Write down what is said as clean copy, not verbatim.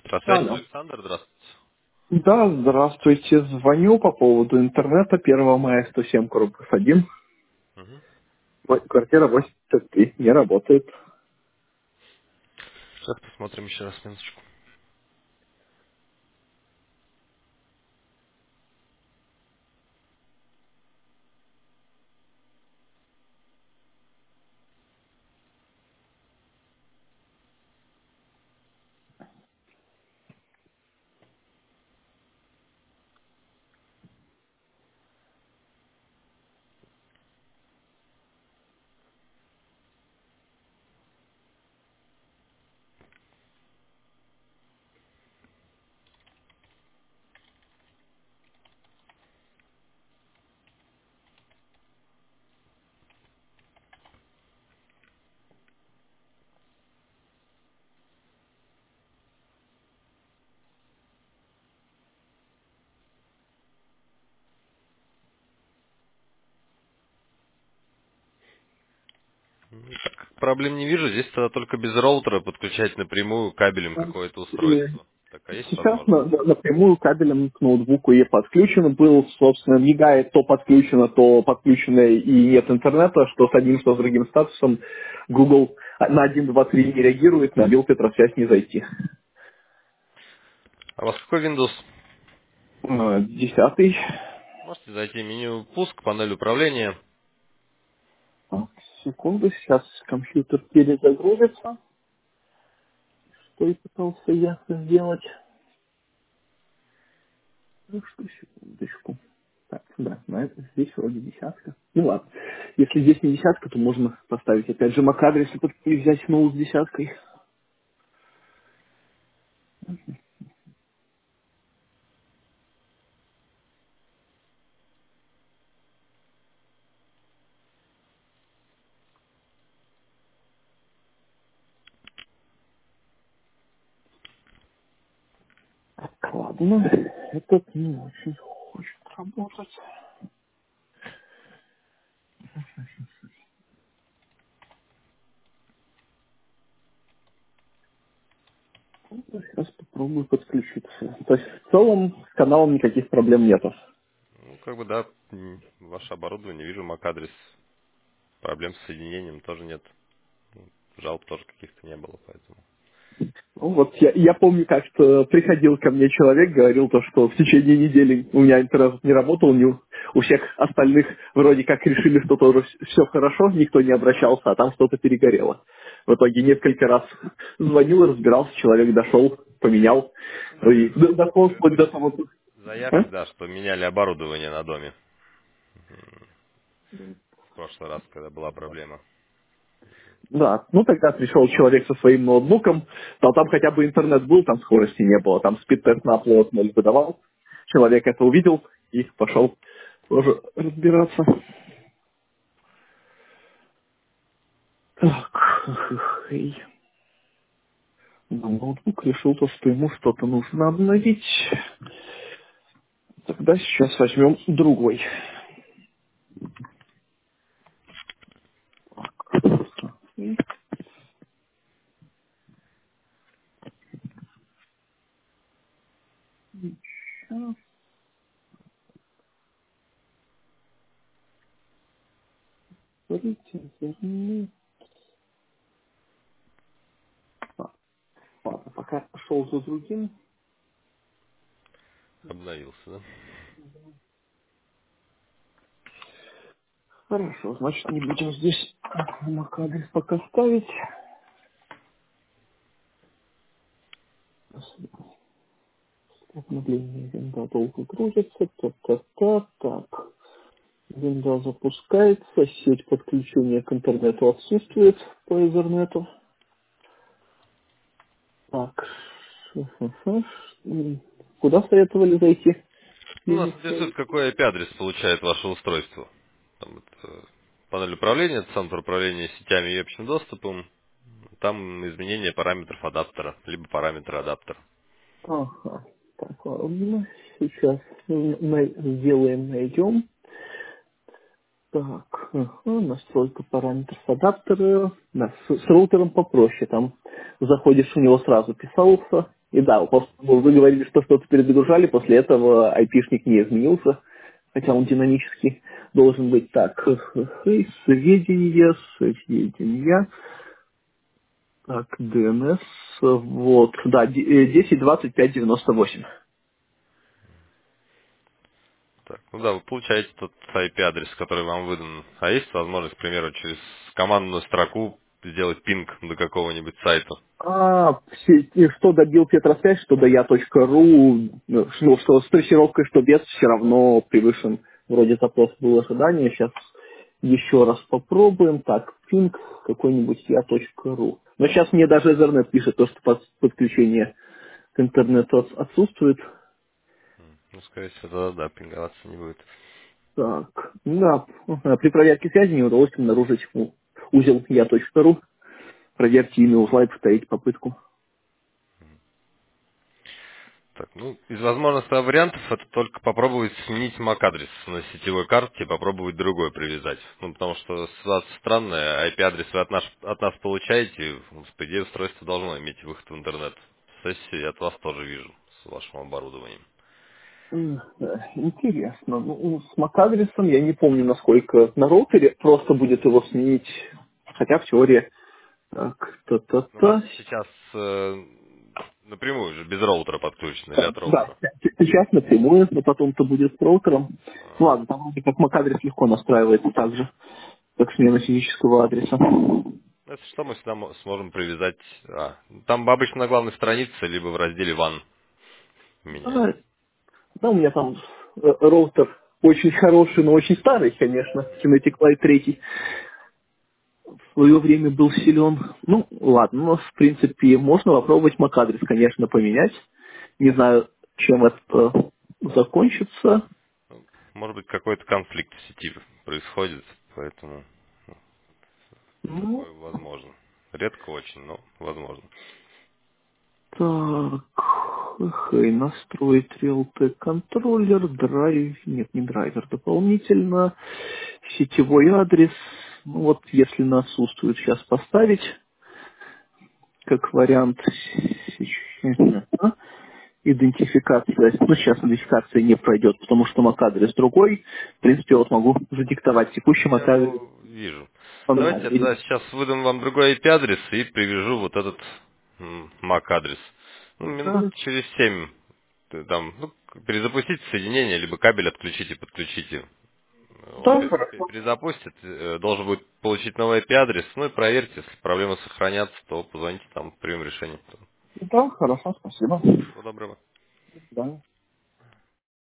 Метросвязь, Алло. Александр, здравствуйте. Да, здравствуйте. Звоню по поводу интернета 1 мая 107 корпус 1. Мгм. Квартира 83. Не работает. Сейчас посмотрим еще раз минуточку. Так, проблем не вижу. Здесь тогда только без роутера подключать напрямую кабелем какое-то Э, устройство. Такая есть Сейчас возможность? напрямую кабелем к ноутбуку и подключено был, собственно, мигает то подключено и нет интернета, что с одним, что с другим статусом. Google на 1, 2, 3 не реагирует, на Билд Петросвязь не зайти. А у вас какой Windows? 10. Можете зайти в меню «Пуск», панель управления. Так, секунду, сейчас компьютер перезагрузится. Что и пытался я сделать. Ну что, секундочку. Так, да, на это здесь вроде десятка. Ну ладно. Если здесь не десятка, то можно поставить опять же MAC-адрес и взять ноут с десяткой. Так, ладно. Этот не очень хочет работать. Ну, сейчас попробую подключиться. То есть в целом с каналом никаких проблем нету. Ну, как бы, да, ваше оборудование, вижу MAC-адрес. Проблем с соединением тоже нет. Жалоб тоже каких-то не было, поэтому. Ну, вот я помню, как-то приходил ко мне человек, говорил то, что в течение недели у меня интернет не работал, у всех остальных вроде как решили, что тоже все хорошо, никто не обращался, а там что-то перегорело. В итоге несколько раз звонил, разбирался, человек дошел, поменял, Да, и вижу дошел несколько вплоть до того... А? заявки, да, что меняли оборудование на доме. В прошлый раз, когда была проблема. Да, ну тогда пришел человек со своим ноутбуком, но там хотя бы интернет был, там скорости не было, там спид-тест на upload 0 выдавал. Человек это увидел и пошел тоже разбираться. Так, и ноутбук решил то, что ему что-то нужно обновить. Тогда сейчас возьмем другой. И сейчас, смотрите, верни. Так, ладно, пока шел за другим. Обновился, да? Хорошо, значит, не будем здесь MAC-адрес пока ставить. Обновление винда долго грузится. Так. Винда запускается. Сеть подключения к интернету отсутствует по Ethernet. Так. Куда советовали зайти? Ну, нас интересует, какой IP-адрес получает ваше устройство. Там вот, панель управления, это центр управления сетями и общим доступом. Там изменение параметров адаптера, либо параметры адаптера. Ага. Так, ладно. Сейчас сделаем, найдем. Так, настройка параметров адаптера. Да, с роутером попроще. Там заходишь, у него сразу писался. И да, вы говорили, что что-то перезагружали, после этого айпишник не изменился, хотя он динамически должен быть так. Сведения, так, DNS, вот, да, 10.25.98. Так, ну да, вы получаете тот IP-адрес, который вам выдан. А есть возможность, к примеру, через командную строку сделать пинг до какого-нибудь сайта? Что добил Петросвязь, что до я.ру, ну, что с трассировкой, что без, все равно превышен. Вроде запрос был ожидание. Сейчас еще раз попробуем. Так, пинг какой-нибудь я.ру. Но сейчас мне даже Ethernet пишет, то, что подключение к интернету отсутствует. Ну, скорее всего, да, пинговаться не будет. Так, да, при проверке связи не удалось обнаружить узел я.ру. Проверьте имя узла и повторите попытку. Так, ну, из возможных вариантов это только попробовать сменить MAC-адрес на сетевой карте и попробовать другой привязать. Ну, потому что ситуация странная, IP-адрес вы от нас получаете, по идее устройство должно иметь выход в интернет. Сессии я от вас тоже вижу с вашим оборудованием. Интересно. Ну, с MAC-адресом я не помню, насколько на роутере просто будет его сменить. Хотя в теории так, У вас та-та-та. сейчас напрямую же без роутера подключено или Да, от да, роутера? сейчас напрямую, но потом-то будет с роутером. Ну Ага. ладно, там вроде как MAC-адрес легко настраивается так же, как смена физического адреса. Если что, мы сюда сможем привязать... там обычно на главной странице, либо в разделе WAN Да, меняется. да, у меня там роутер очень хороший, но очень старый, конечно, Kinetic Light 3. В свое время был силен. Ну, ладно, но в принципе можно попробовать MAC-адрес, конечно, поменять. Не знаю, чем это закончится. Ну, может быть, какой-то конфликт в сети происходит, поэтому Ну, такое возможно. Редко очень, но возможно. так, настроить Realtek контроллер, драйв, нет, не драйвер, дополнительно, сетевой адрес, ну вот если на отсутствует, сейчас поставить, как вариант, идентификация, ну сейчас идентификация не пройдет, потому что MAC-адрес другой, в принципе, вот могу задиктовать текущий Я MAC-адрес его вижу. Давайте я поменять. тогда сейчас выдам вам другой IP-адрес и привяжу вот этот MAC-адрес. Ну, минут Да, через 7 там, ну, перезапустите соединение, либо кабель отключите, подключите. Он да, хорошо. перезапустит, должен будет получить новый IP-адрес, ну и проверьте, если проблемы сохранятся, то позвоните, там примем решение. Да, хорошо, спасибо. Всего доброго. До свидания.